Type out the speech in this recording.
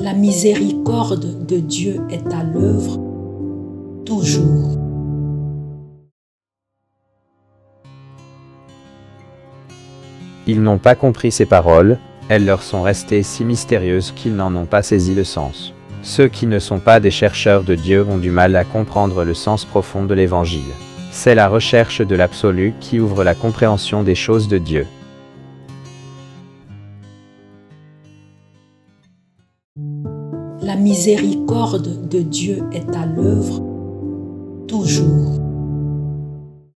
La miséricorde de Dieu est à l'œuvre toujours. Ils n'ont pas compris ces paroles, elles leur sont restées si mystérieuses qu'ils n'en ont pas saisi le sens. Ceux qui ne sont pas des chercheurs de Dieu ont du mal à comprendre le sens profond de l'Évangile. C'est la recherche de l'absolu qui ouvre la compréhension des choses de Dieu. La miséricorde de Dieu est à l'œuvre toujours.